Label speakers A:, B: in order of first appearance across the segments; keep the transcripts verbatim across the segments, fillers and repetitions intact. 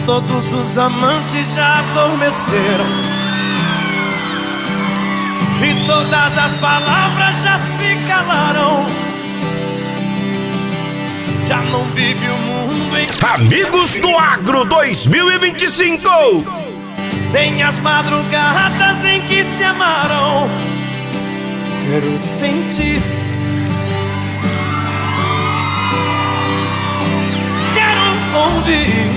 A: todos os amantes já adormeceram e todas as palavras já se calaram. Já não vive o mundo em...
B: Amigos do Agro dois mil e vinte e cinco.
A: Nem as madrugadas em que se amaram. Quero sentir, quero ouvir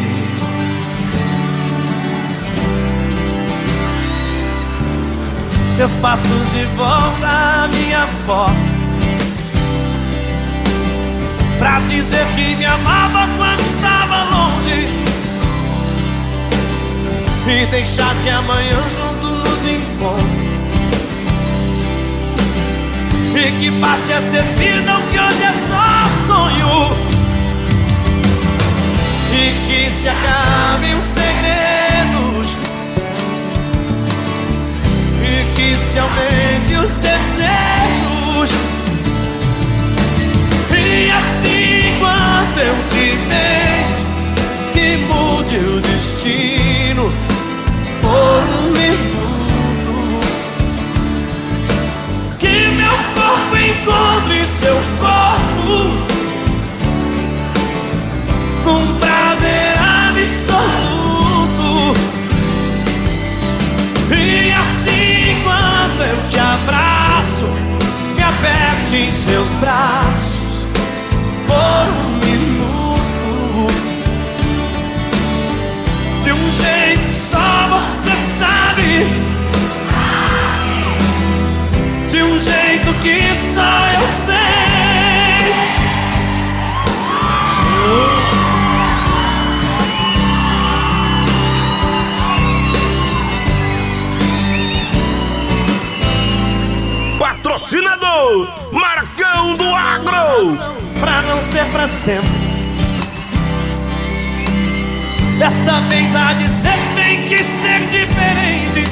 A: seus passos de volta à minha porta, pra dizer que me amava quando estava longe, e deixar que amanhã junto nos encontre, e que passe a ser vida o que hoje é só sonho, e que se acabem os segredos, e que se aumente os desejos. E assim quando eu te vejo, que mude o destino por um minuto, que meu corpo encontre seu corpo, com prazer absoluto. E assim quando eu te abraço, me aperte em seus braços por um minuto, de um jeito que só você sabe, de um jeito que só eu sei.
B: Patrocinador Marcão do Agro.
A: Pra não ser pra sempre, dessa vez há de ser, tem que ser diferente.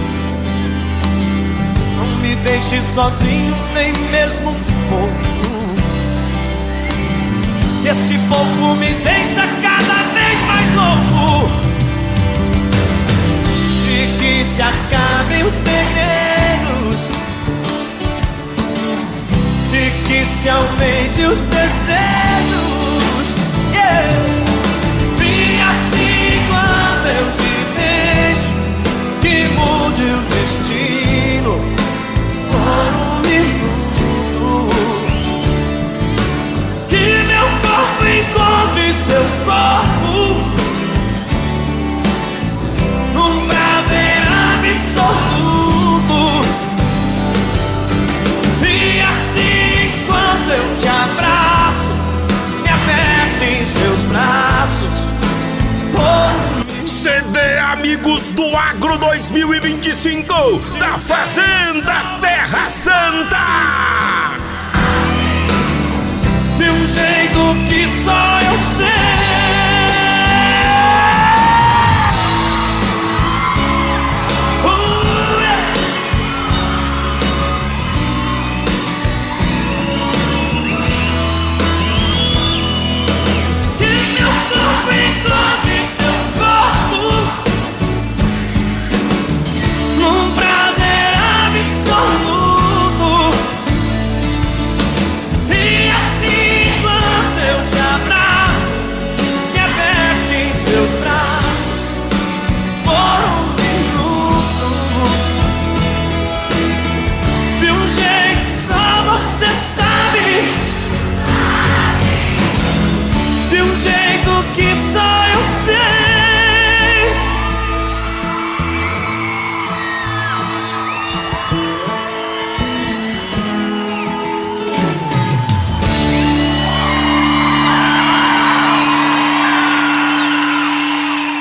A: Não me deixe sozinho, nem mesmo um pouco. Esse pouco me deixa cada vez mais louco. E que se acabem os segredos, e que se aumente os desejos. Yeah. E assim quando eu te vejo, que mude o destino por um minuto, que meu corpo encontre seu corpo, num prazer absoluto. E assim quando eu te abraço, me aperte em seus braços por...
B: C D Amigos do Agro dois mil e vinte e cinco, da Fazenda Terra Santa.
A: De um jeito que só eu sei. De um jeito que só